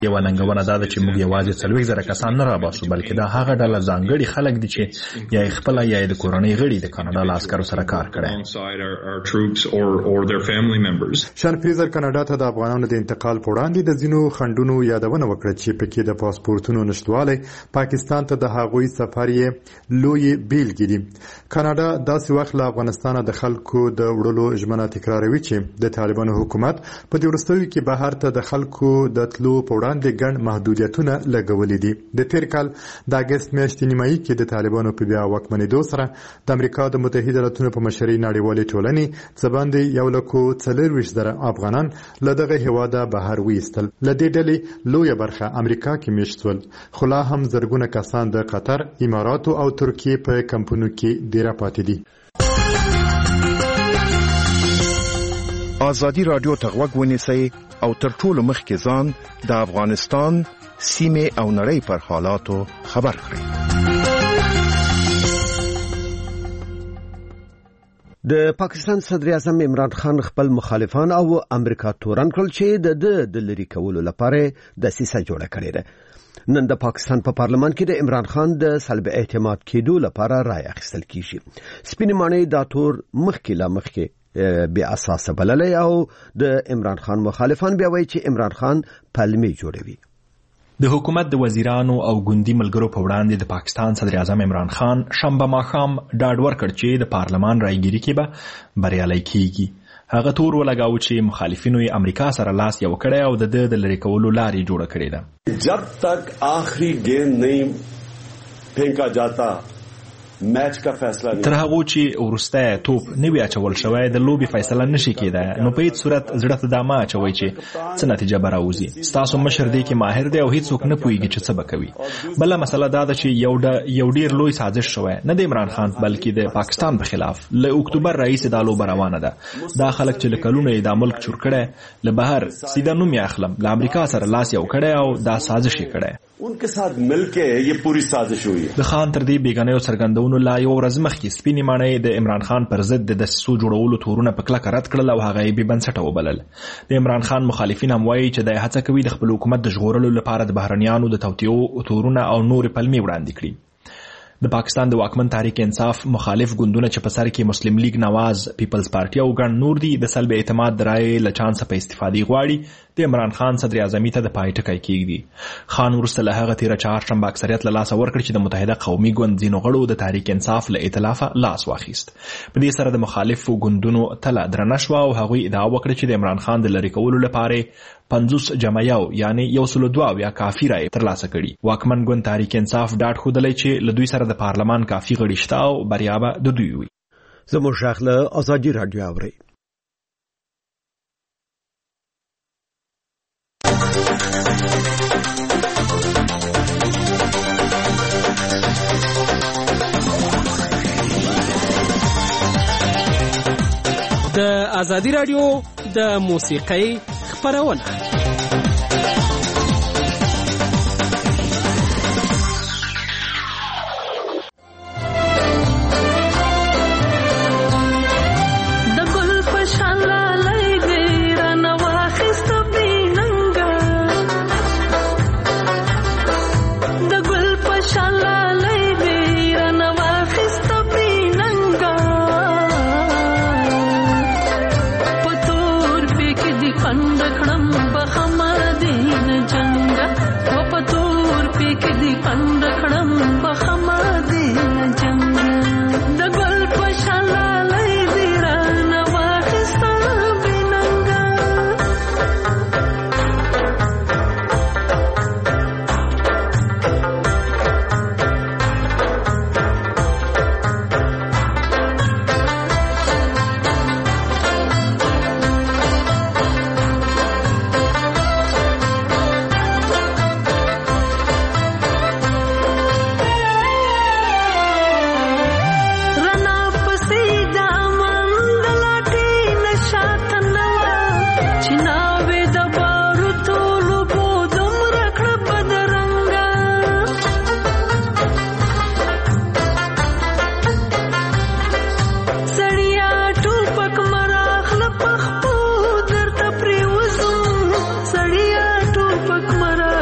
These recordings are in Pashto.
یو ننګونه دا ده چې موږ یوازې 40,000 کسان نه راباسو، بلکې دا هغه ډله ځانګړي خلک دي چې یا خپل یا د کورنۍ غړي د کاناډا له عسکرو سره کار کړی. شان فریزر کاناډا ته د افغانانو د انتقال په وړاندې د ځینو خنډونو یادونه وکړه چې پکې د پاسپورتونو نشټوالی، پاکستان ته د هغوی سفر یې لوی بیلګې دي. کاناډا داسې وخت له افغانستان د خلکو د وړلو ژمنه تکراروي چې د طالبانو حکومت په دې وروستیو کې بهر ته د خلکو د تلو په وړاندې ګڼ محدودیتونه لګولي دي. د تیر کال د اګست میاشتې نیمایي کې د طالبانو په بیا واکمنېدو سره د امریکا د متحده ایالاتونو په مشرۍ نړیوالې ټولنې څه باندې 1,40,000 افغانان له دغه هیواده بهر ویستل. له دې ډلې لویه برخه امریکا کې میشت شول، خو لا هم زرګونه کسان د قطر، اماراتو او ترکیې په کمپونو کې ډیره پاتې دي. ازادي رادیو ته غوږ ونیسئ او تر ټولو مخکې ځان د افغانستان سیمې او نړۍ پر حالاتو خبر کړئ. د پاکستان صدر اعظم عمران خان خپل مخالفان او امریکا تورن کړل چې د لری کولو لپاره د سیسه جوړه کړې ده. نن د پاکستان په پارلمان کې د عمران خان د سلب اعتماد کېدو لپاره رائے اخیستل کیږي. سپینې ماڼۍ دا تور مخکې بیا اساس بللې او د عمران خان مخالفان بیا وایي چې عمران خان پلمې جوړوي. د حکومت د وزیرانو او ګوندي ملګرو په وړاندې د پاکستان صدر اعظم عمران خان شنبه ماښام ډاډ ورکړ چې د پارلمان رایګیري کې به بریالي کیږي. هغه تور ولګاو چې مخالفینو یې امریکا سره لاس یو کړی او د لری کولو لارې جوړه کړې ده. جب تک آخری گیند نہیں پھینکا جاتا میچ کا فیصله نه تر هغه چې ورسته توپ نه وی اچول شوی د لوبي فیصله نشي کېدای. نو په هیڅ صورت زړه ته دا ما اچوي چې څه نتیجه به راوځي. ستاسو مشر دی کې ماهر دی او هیڅ څوک نه پوهیږي چې څه به کوي. بل مسله دا ده چې یو ډیر لوی سازش شوی نه د عمران خان بلکې د پاکستان په خلاف. له اکتوبر رئیس د لوبه روانه ده. دا خلک چې لکلونه د ملک چور کړي له بهر سیده نوم یې اخلم له امریکا سره لاس یو کړي او دا سازش یې کړي. उनके साथ मिलके ये पूरी साजिश हुई है. د خان تر دې بیگانه او سرګندونو لا یو ورځ مخکې سپینې ماڼۍ د عمران خان پر ضد د دسیسو جوړولو تورونه په کلکه رد کړل او هغه یې بې بنسټه وبلل. د عمران خان مخالفین هم وایي چې د هڅه کوي د خپل حکومت د ژغورلو لپاره د بهرنیانو د توطیو تورونه او نور پلمې وړاندې کړي. د پاکستان د واکمن تحریک انصاف مخالف ګوندونه چې په سر کې مسلم لیگ نواز، پیپلز پارټي او ګڼ نور دي د سلب اعتماد د رایې له چانس په استفادې غواړي د عمران خان صدر اعظمي ته د پای ټکی کېږدي. خان وروسته له هغه تیره چهارشنبه اکثریت له لاسه ورکړ چې د متحده قومي ګوند ځینو غړو د تحریک انصاف له ائتلافه لاس واخیست. په دې سره د مخالفو ګوندونو تله درنه شوه او هغوی ادعا وکړه چې د عمران خان د لرې کولو لپاره 50 جمع یو یعنی 102 یا کافي رایې ترلاسه کړي. واکمن ګوند تحریک انصاف ډاډ ښودلی چې له دوی سره د پارلمان کافي غړي شته او بریا به د دوی وي. زموږ غږ له ازادي راډیو اورئ. د ازادي راډیو د موسیقۍ خپرونه پندکړم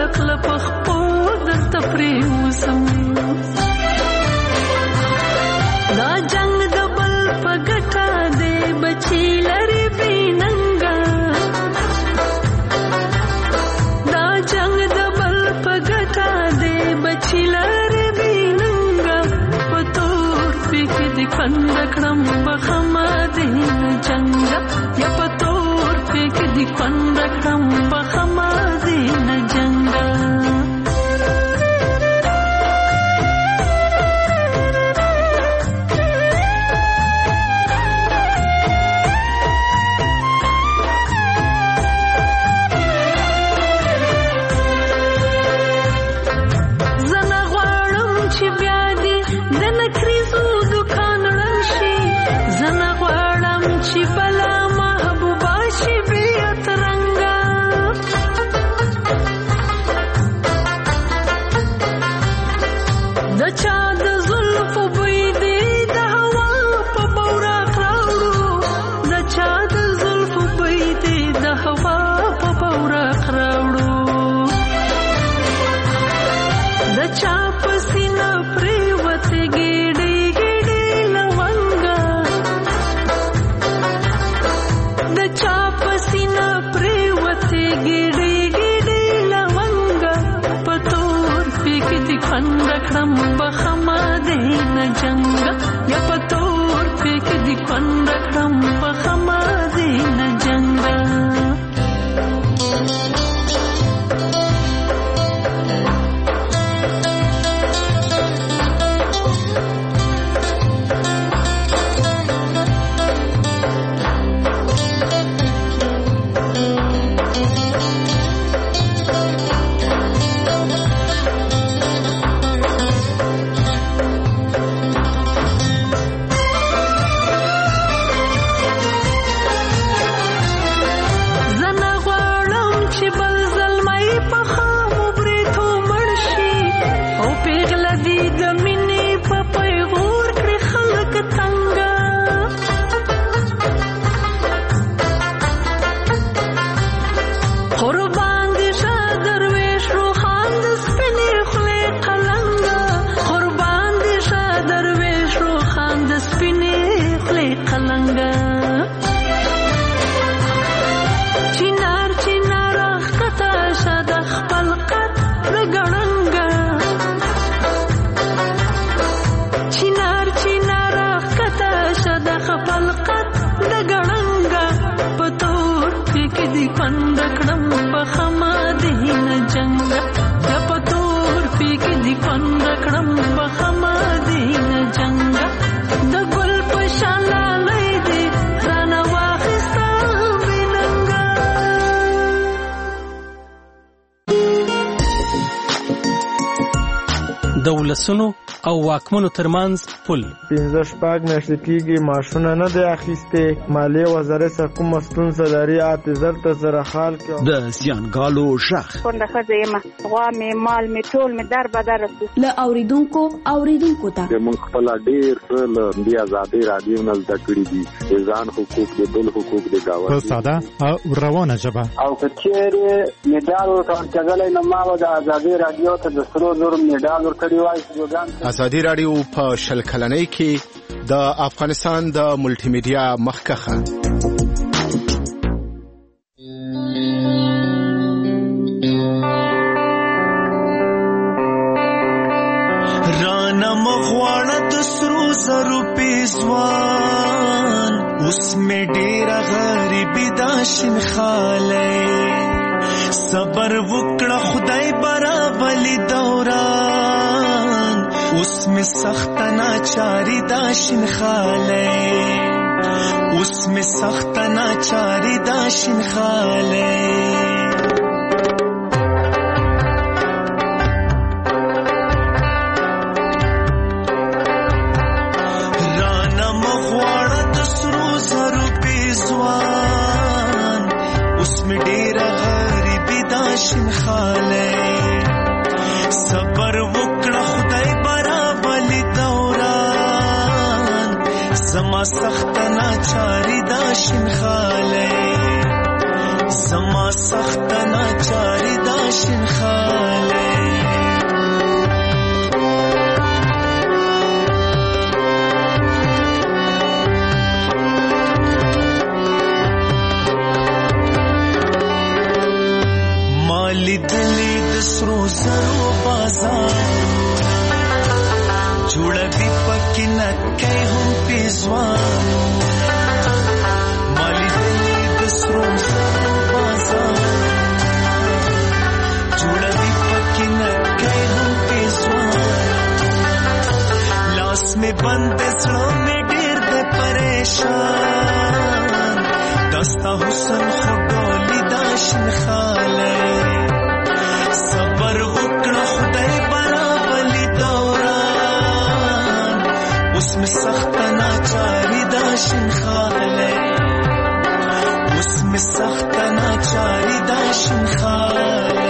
کله پخپو درته پریوزم دا جنگ د بل په ګټه دی بچی لري بیننګا دا جنگ د بل په ګټه دی بچی لري بیننګا په تور پکې د کند کړم بخما دې جنگ یا په تور پکې د کند کړم بخما دې جنگ دولسونو او واکمنو ترمنځ پل 15 میاشتې کېږي معاشونه نه دی اخیستې مالیې وزارت څخه کومه ستونزه لري اعتذار ته زره خال کې د زیانګالو ژغ کونډه ښځه یم غوا مې مال مې ټول مې در بدر رسي له اوریدونکو ته موږ خپل ډېر له دې آزادۍ رادیو نه زده کړي دي ځان حقوق د بل حقوق د گاونډي په ساده او روانه ژبه او کچېره میډال ورکړل نه ما د آزادۍ رادیو ته د سرو زر میډال ورکړی وای ازادي رادیو په شل کلنۍ کې د افغانستان د ملټي میډیا مخکخه رانا مغواړه د سرو زرو پیزوان اوس مې ډېره غریبي دا شین خاله صبر وکړه خدای برابرلی دوران اوس مې سخت ناچاری دا شین خاله اوس مې سخت ناچاری دا شین خاله صبر وکړه خدای برابرلی دوران زما سخت ناچاری دا شین خاله زما سخت ناچاری دا شین خاله دلی د سرو زرو بازارونه جوړوي پکې نکۍ هم پیزوانونه مالی دلی د سرو زرو بازارونه جوړوي پکې نکۍ هم پیزوانونه لاس می بند زړه می ډېر د پریشان دستا حسن خو ډولي دا شنخاله صبر وکړه خدای برابرلی دوران اوس می سخت ناچاری دا شنخاله اوس می سخت ناچاری دا شنخاله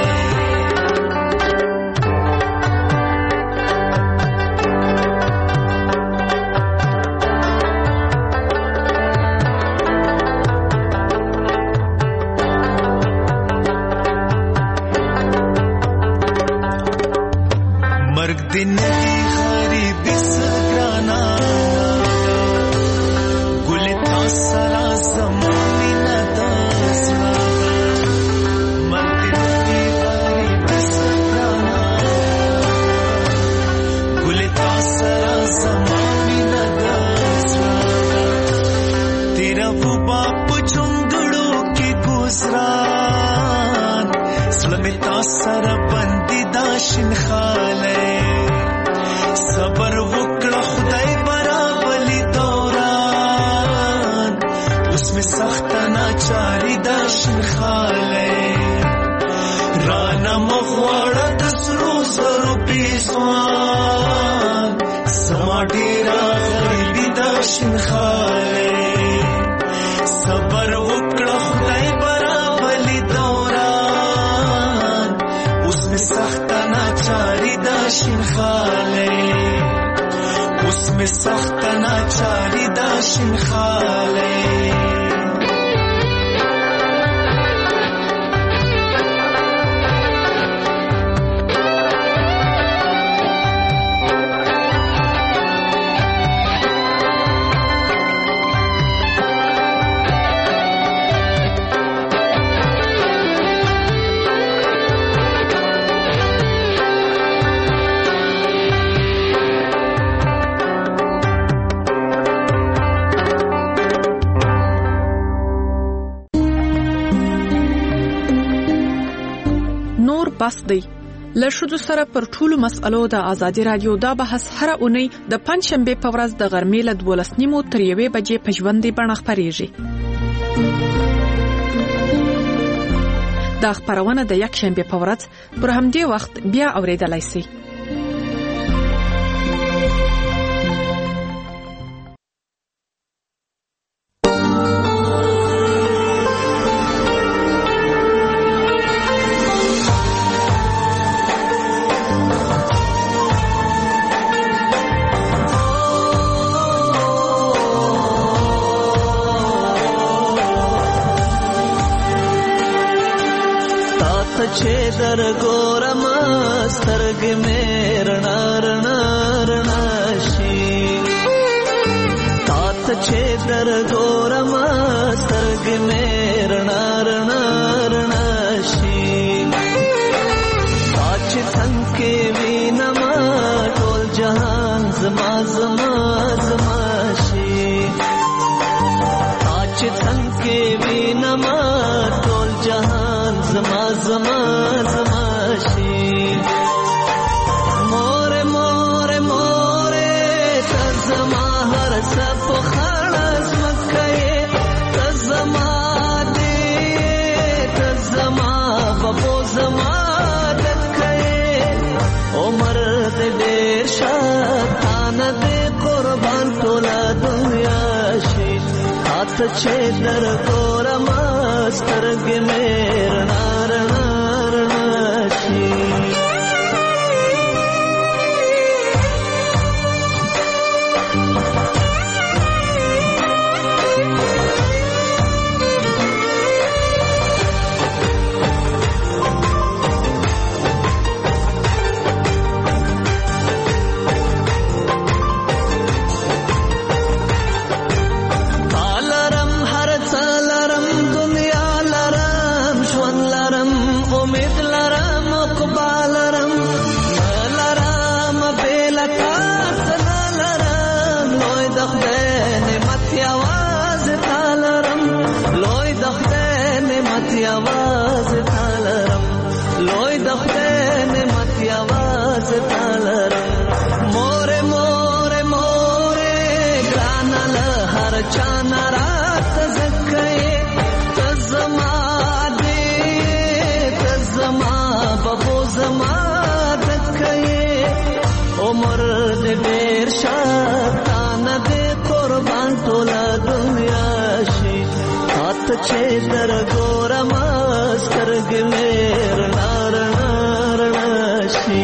दिनगी गरीबी सगराना गुलता सारा ज़मानी नदाज़ना दिनगी गरीबी सगराना गुलता सारा ज़मानी नदाज़ना तेरा वो बाप चुंगड़ों के गुजरान सलमिता सारा बंदी दाशिन खाले صبر وکړه خدای برابرلی دوران اوس می سخت ناچاری دا شنخاله رانا مغواړه د سرو زرو پیزوان زما ډیره غریبي دا شنخاله صبر وکړه خدای برابرلی دوران اوس می سخت ناچاری دا شنخاله اوس می سخت ناچاری دا شنخاله بس دی له ښځو سره پر ټولو مسألو د ازادي رادیو دا بحث هر اونۍ د پنځشنبه په ورځ د غرمې له 12:30 تر 1 بجې په ژوندۍ بڼه خپرېږي. دا خبرونه د یک شنبه په ورځ پر همدې وخت بیا اوریدلای شئ. छे दर गोरम स्तर्ग में रणा रणा रणशी तात छे दर गोरम स्तर्ग में रणा रणा रणशी पाच थंके वीनमा टोल जहान जमा जमा जमाशी पाच थंके वीनमा टोल जहान जमा जमा जमाशी मोरे मोरे मोरे तजमा हर सब खड़स मक्के तजमा दे तजमा बबो जमा दक्के उमर दे देर शातान दे कुर्बान तोला दुनिया शी हाथ छे दर गोरम स्तर्ग में रणा रणा रणशी तालरम हर चालरम दुनिया लरम आवाज तालर मोरे मोरे मोरे ग्रानल हर चाना रात जके तजमा दे तजमा बबो जमा दके उमर दे देर शातान दे कुर्बान तोला दुनिया शी हाथ छे दर गोरा मास्तर गिमेर नार नार नाशी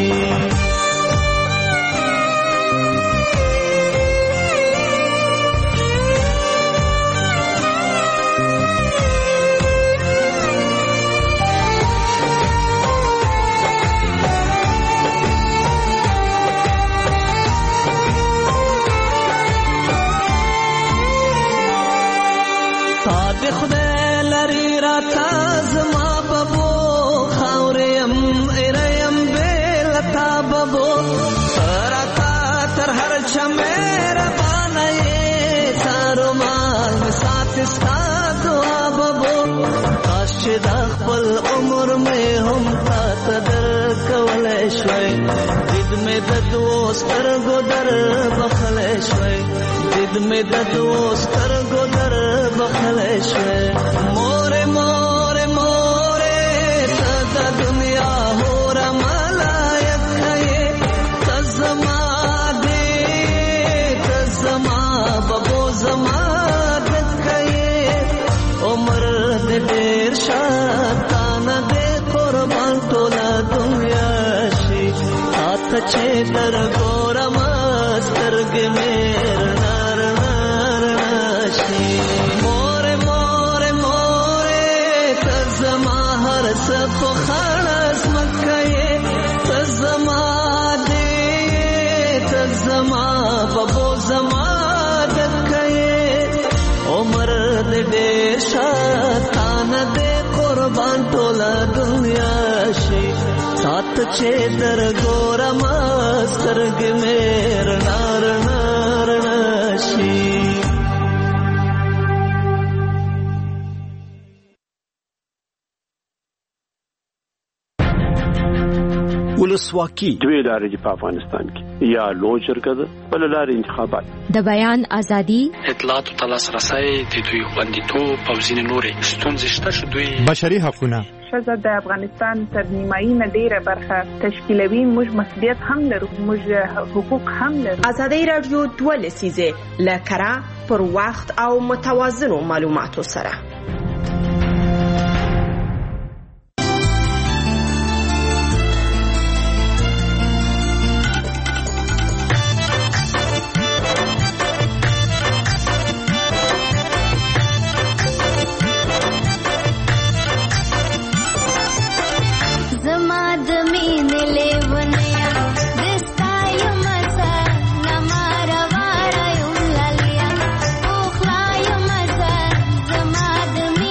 خدای لري را تازما بابو خاورم اريم بل تابو راتا تر هر چمر باندې تارو مال سات ساتو بابو کاش د خپل عمر مې هم تا تدر کول شوي دد مې د دوستر ګدر بخل شوي دد مې د دوستر ګدر بخل شوي मोरे मोरे मोरे सदा दुनिया हो रमलायक है तजमा दे तजमा बबो जमादत है उम्र दे देर शातान दे कुर्बान तोला दुनिया शी हाथ छे दर गोरा मास्तर गे मेर नार नार नाशी मोरे मोरे मोरे तजमा हर सब खानस मक्के तजमा दे तजमा बबो जमादत कये उमर दे शातान दे कुर्बान तोला दुनिया शी साथ छे दर गोरा मास्तर गे मेर नार नार नाशी ولسواکي دوی لارې په افغانستان کې یا لوی شرکت بل لارې انتخابات د بیان ازادي اطلاعات او تلاسرسي د دوی خوندیتوب او ځینې نورې ستونزې شته چې دوی بشري حقوقونه ښځه د افغانستان تر نیمایي نه ډیره برخه تشکیلوي موږ مسؤلیت هم لرو موږ حقوق هم لرو ازادي رادیو 2 لسیزه لکره پر وخت او متوازنو معلوماتو سره زما د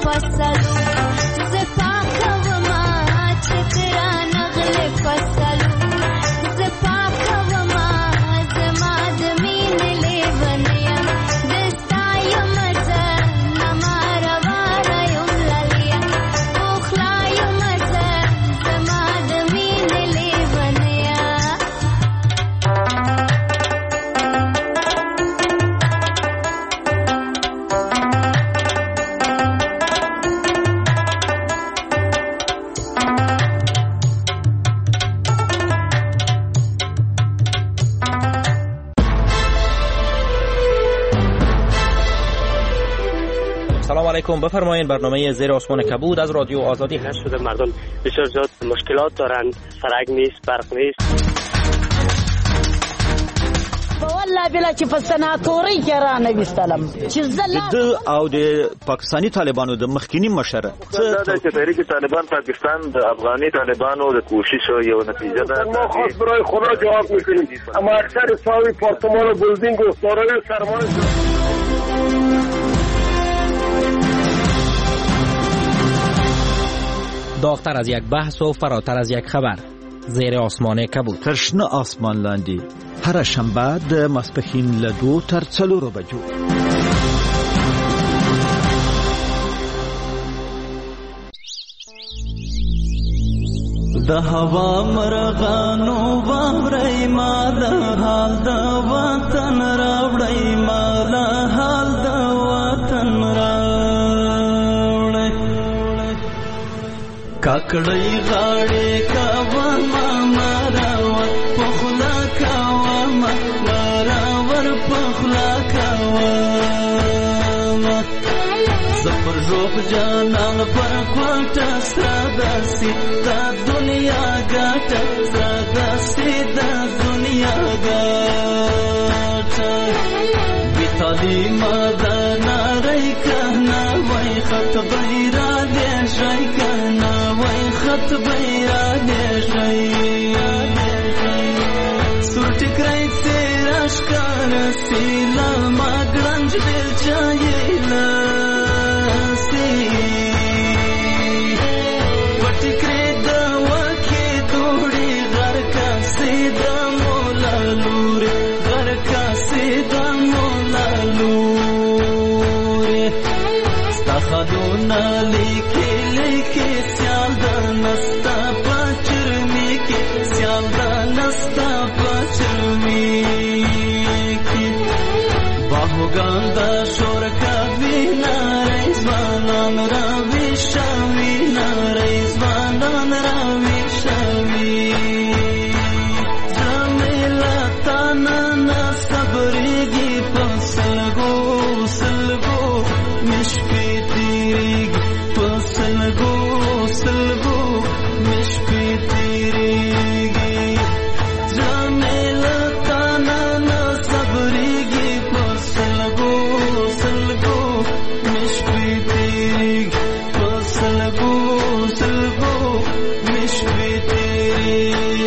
فصلو زپاکوما چترا نغل فصلو زپاکوما زما د مين لیونیا دستایم زر نماروا رایم لالیا اوخلایم زر زما د مين لیونیا سلام علیکم. بفرمایید. برنامه زیر آسمان کبود از رادیو آزادی هست. شده مردم بسیار زیاد مشکلات دارند، سرک نیست، برق نیست. والله بلا چې په سناتوري کې را نه وستلم چې زله او د پاکستانی طالبانو د مخکینی مشر دا چې تحریک طالبان پاکستان د افغاني طالبانو د کوشش یو نتیجه ده. ما خاص برای خدا جواب میکنیم، اما اکثر ساوی پارتمان و بلدینگ و سارای سرمایه داغتر از یک بحث و فراتر از یک خبر. زیر آسمان کبود. ترشنه آسمان لاندې هر شنبه د ماسپښین له 2 تر 4 بجو. د هوا مرغانو باورې ما د حال د وطن راوړې ما د حال د وطن راوړې کاکړې غاړې کاوه ما مراور پخلا کاوه ما مراور پخلا کاوه زفر روح جانان پر کوټه ستادسي دا دنیا ګټه ستادسي دا دنیا ګټه بیتالي مدنا رای کنا وای خط بیرا دې شای کنا وای خط بیرا دې شای سورټ کرای تیرا شکار سیلا ما ګرنج دل چایلا خدونا لیکي لیکي سیال د نستا پچرمی کې سیال د نستا پچرمی کې باهوګان د شور کوي نارې ځوانان راوي شوي نارې ځوانان راوي شوي زميلا تانا صبرېږي په سلګو سلګو مشکې سلګو مشکې تیریږي جمیله تانا نه صبرېږي په سلګو سلګو مشکې تیریږي په سلګو سلګو مشکې تیریږي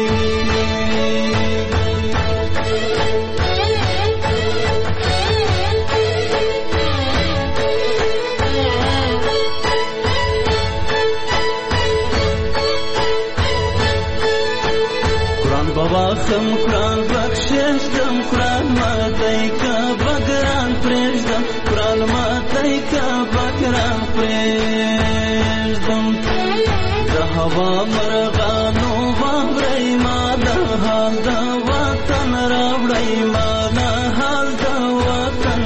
خم قرآن بخشش دم قرآن ماتای کا بگران پریشدم قرآن ماتای کا بگران پریشدم د هوا مرغانو باورې ما د حال د وطن راوړې ما د حال د وطن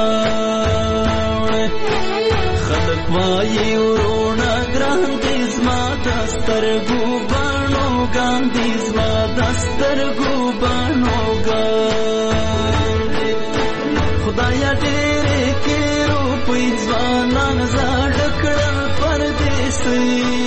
راوړې خلک وایي ورونه ګران دي زما د سترګو بڼو ګاندي زما دسترګو بڼو ګاندي خدایا ډېرې کې روپۍ ځوانان زاړه کړل پردیسي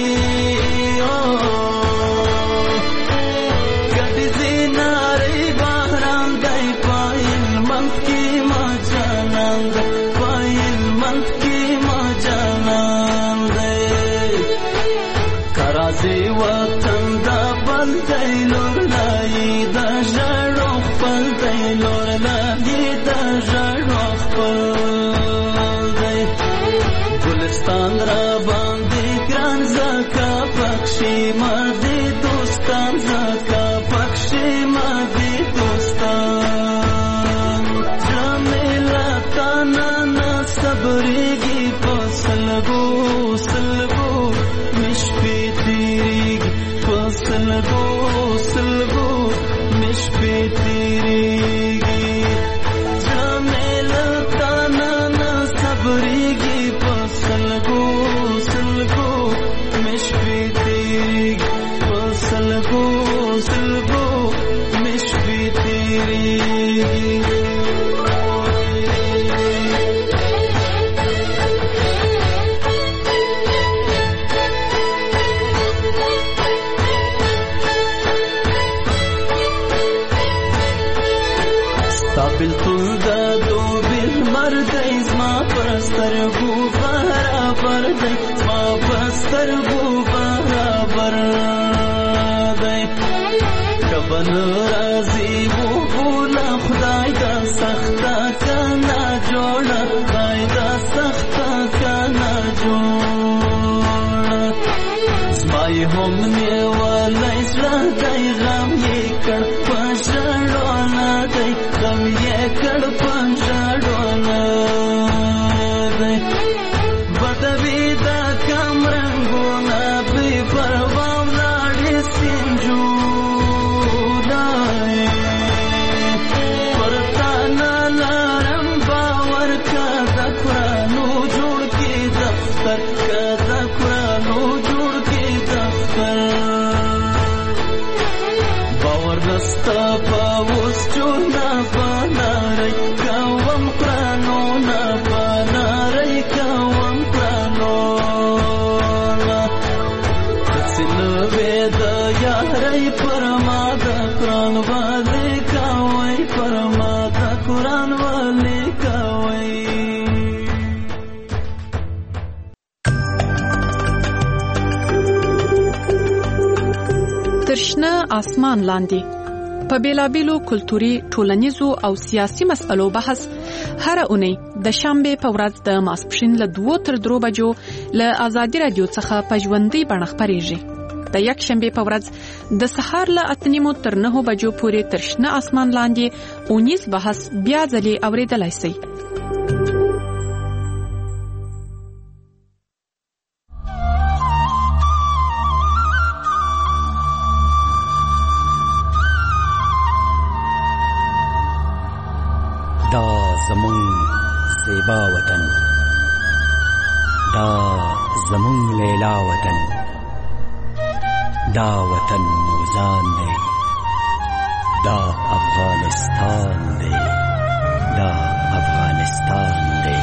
ګډې زینارې بهران دی پایل منځ کې ما جانان دی پایل منځ کې ما جانان دی کرازي وطن دا بل دی لور لای دا ژړو خپل دی لور لای دا ژړو خپل دی ګلستان را مادي دوستان زکا پکشي مادي دوستان جمیلا تانا نا صبرېږي په سلګو سلګو مشپې تیریږي په سلګو سلګو مشپې تیریږي جمیلا تانا نا صبرېږي په سلګو سلګو مشپې تیریږي په سلګو سلګو مشپې تیریږي بلتون دا دو بالمر دی زما پرسترگو برابر دی زما پرسترگو برابر دی کبن رازی و بولا خدای دا سختا کنا جوڑا خدای دا سختا کنا جوڑا زمای هم نیوالی زلا دی غم یکر پشڑونا دی غم یکر پشڑونا دی بدوی دا کم رنگونا بی پرواو لاڑی سنجونا پرتانا لارم باور کا دکرانو جوڑ کی دفتر کا دکرانو جوڑ کی دفتر باور دستا پاوس چونا پانارای کاوم پرانو نا پانارای کاوم پرانو نا تسنوی دا یارای پرما دا قرآن والی کاوی پرما دا قرآن والی کاوی ترشنه آسمان لاندې په بیلابیلو کلتوري ټولنیزو او سیاسي مسألو بحث هر اونۍ د شنبه په ورځ د ماسپښین له 2 تر 3 بجو له آزادي رادیو څخه په ژوندۍ بڼه خپرېږي. د یک شنبه په ورځ د سهار له 8 تر 9 بجو پورې ترشنه آسمان لاندې اونیز بحث بیا ځلې اوریدلای شئ. دا زمون زیبا وطن، دا زمون لیلا وطن، دا وطن موزان دی، دا افغانستان دی، دا افغانستان دی.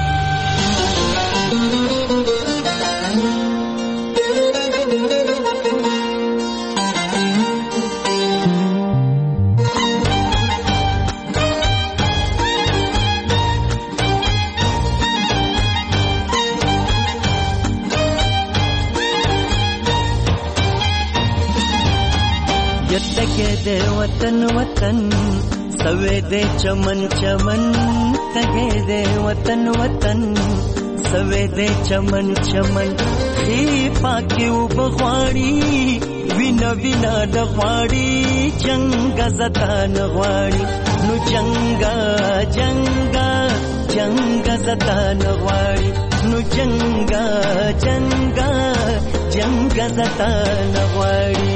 یتکے دے وطن وطن سوے دے چمن چمن تگے دے وطن وطن سوے دے چمن چمن خی پاکیو بغواړي وینا وینا دغواړي جنگ زتان غواړي نو جنگا جنگا جنگ زتان غواړي نو جنگا جنگا جنگ زتان غواړي.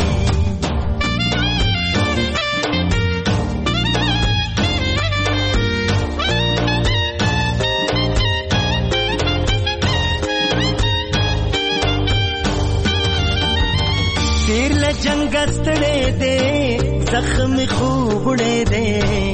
جنگ ستړې دې زخم خوبړې دې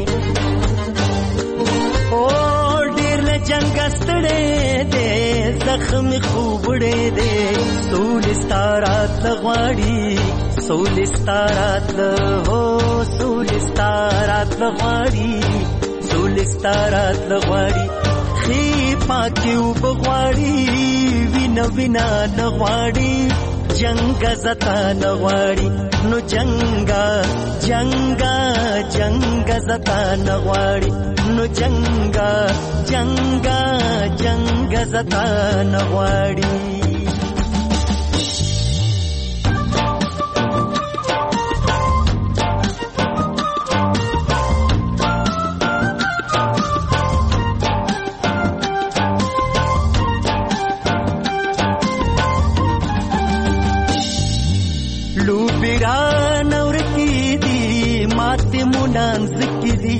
او ډېر له جنگ ستړې دې زخم خوبړې دې سولستارات لغواړي سولستارات هو سولستارات لغواړي سولستارات لغواړي خي پاکيو بغواړي وینا وینا لغواړي جنگ زتا نغواړي نو جنگا جنگا جنگ زتا نغواړي نو جنگا جنگا جنگ زتا نغواړي. ماتې مونان ذکری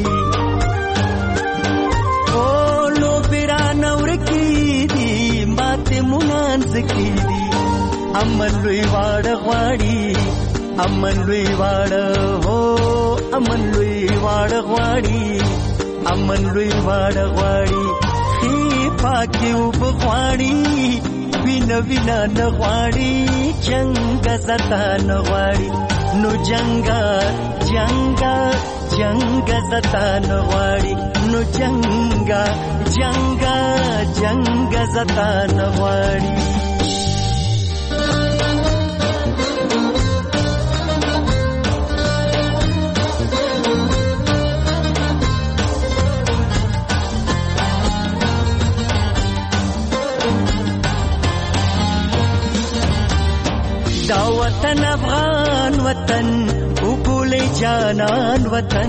او لو بیران ورکی دی ماتې مونان ذکری امن لوی واړه غواړي امن لوی واړه هو امن لوی واړه غواړي امن لوی واړه غواړي خې پاکي وبغواړي وینا وینا نه غواړي جنگ زتا نه غواړي نو جنگا جنگا جنگ زتا نه غواړي نو جنگا جنگا جنگ زتا نه غواړي دا وطن افغان وطن وګولې جانان وطن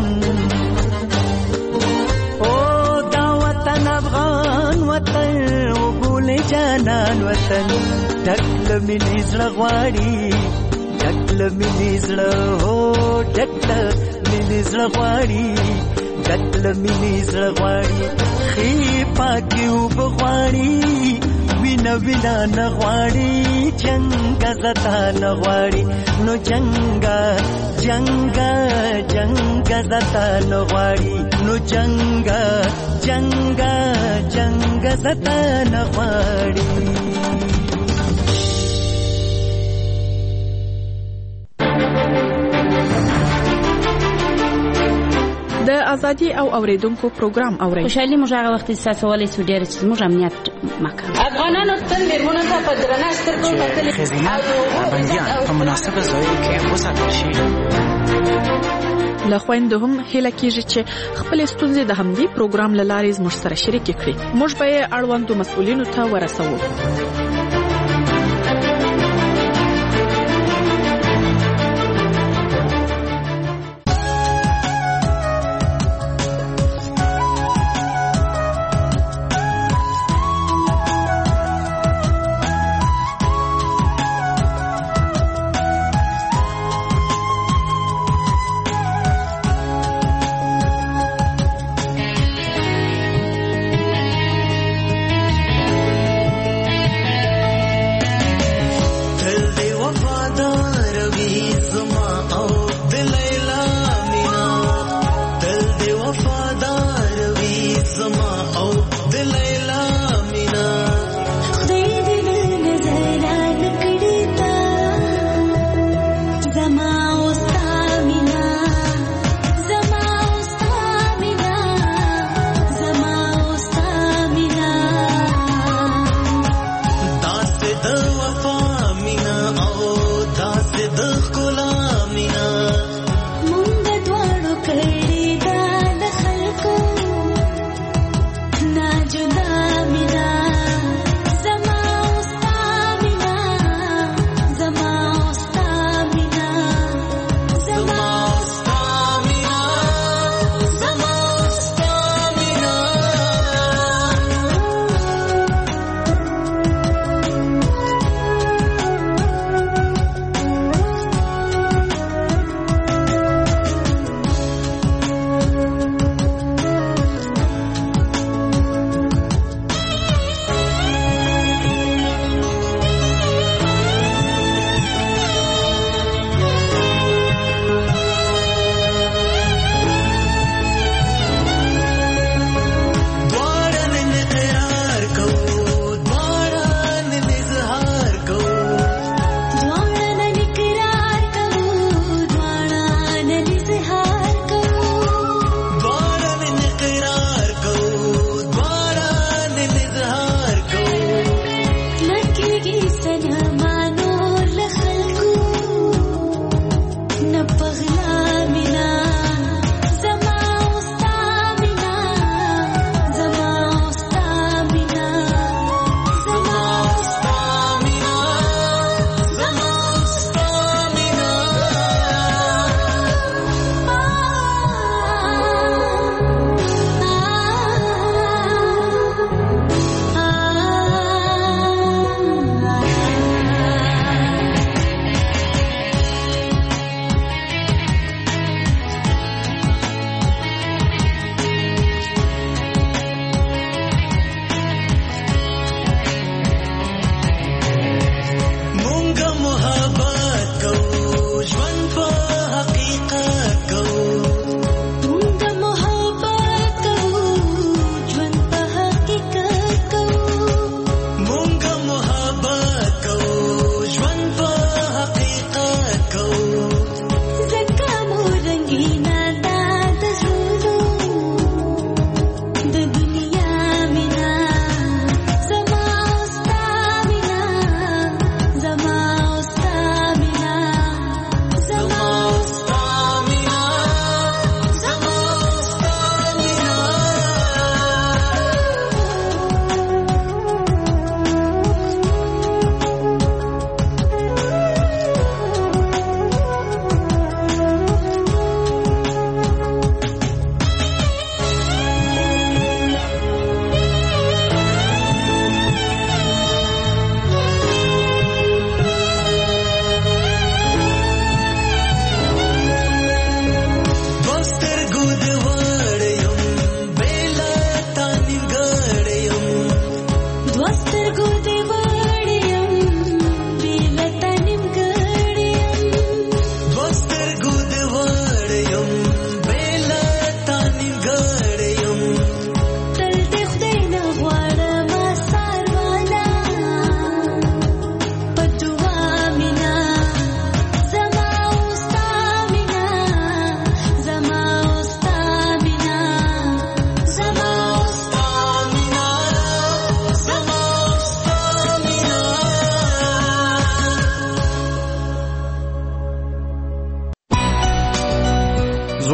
او دا وطن افغان وطن وګولې جانان وطن ټکل مې زړه غواړي ټکل مې زړه هو ټکل مې زړه غواړي ټکل مې زړه غواړي خې پاکي وبغواړي وینا وینا نه غواړي جنگ زتا نه غواړي نو جنگا جنگا جنگ زتا نه غواړي نو جنگا جنگا جنگ زتا نه غواړي د ازادي او اوریدونکو پروګرام اوري خوشحالي موږ هغه وخت احساسولای سو ډېر چې موږ امنیت مکان افغانانو تل میرمنو ته په درنه سترګو کتل خزینه بنديان په مناسبه ځای کې وساتل شي له خويندو هم هله کېږي چې خپل ستونزې د همدې پروګرام له لارې زموږ سره شریک کړي موږ به اړوندو مسؤلینو ته ورسوو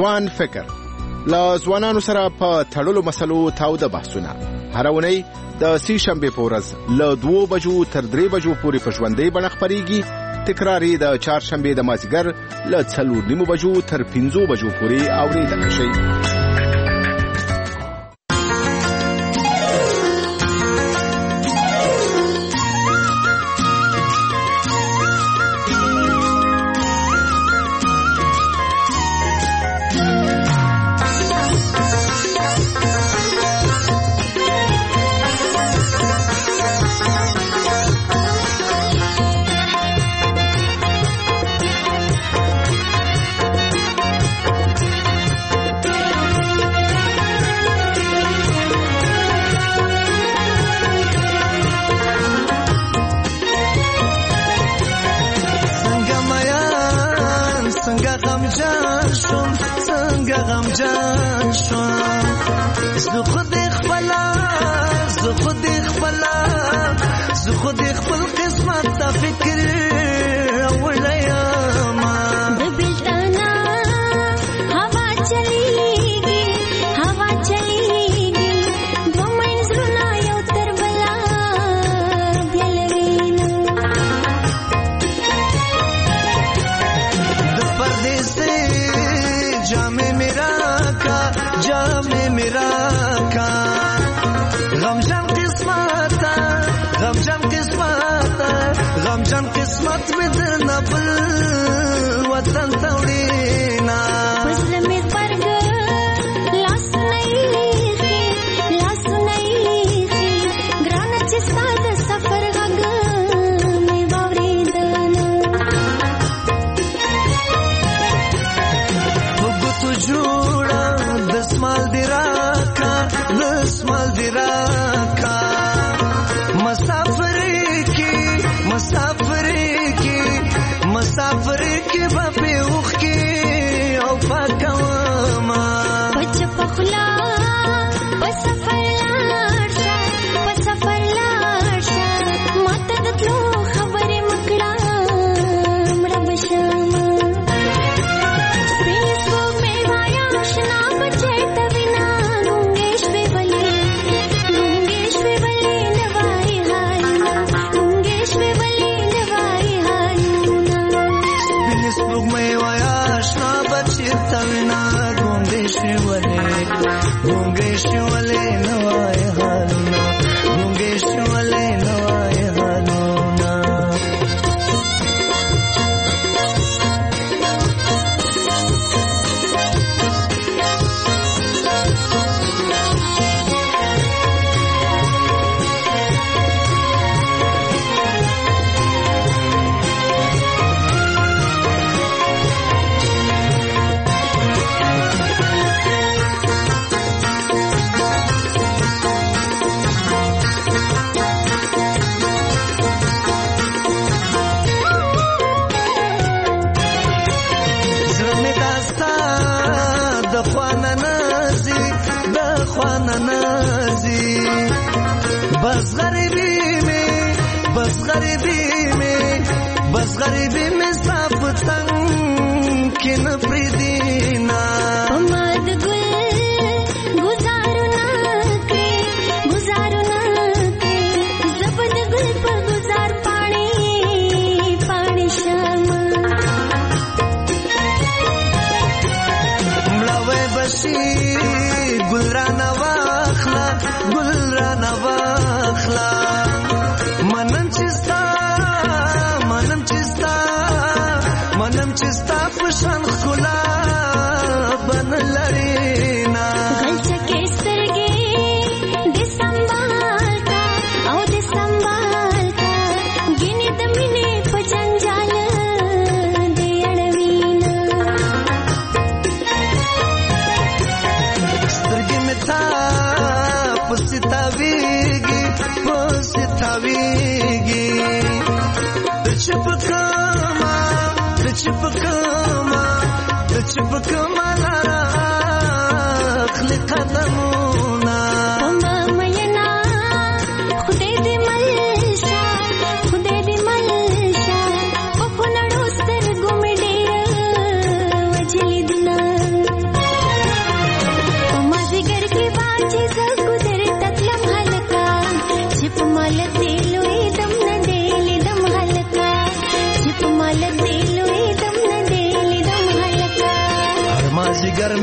ځوان فکر له ځوانانو سره په تړلو مسلو تاوده بحثونه هر اونۍ د سې شنبې په ورځ له 2 بجو تر 3 بجو پورې په ژوندۍ بڼه خپرېږي. تکرار یې د چهارشنبې د مازدیګر له 4:30 بجو تر 5 بجو پورې اورېدلی شئ.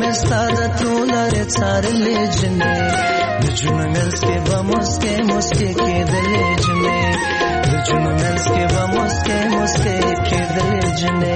ستاره ټولره څارلې جنې د جنو منځ کې به مسکې مسکې کېدلې جنې د جنو منځ کې به مسکې مسکې کېدلې جنې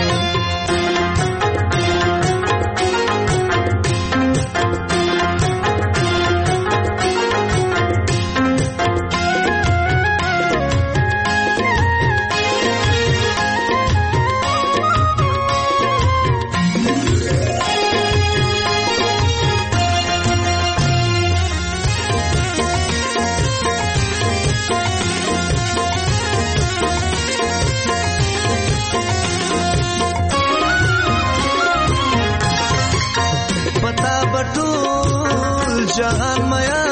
جهان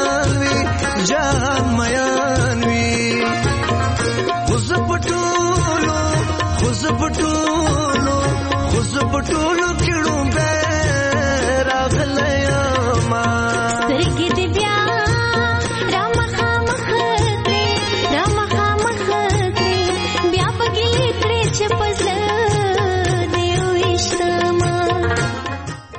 میان وی خوز پټولو کړو به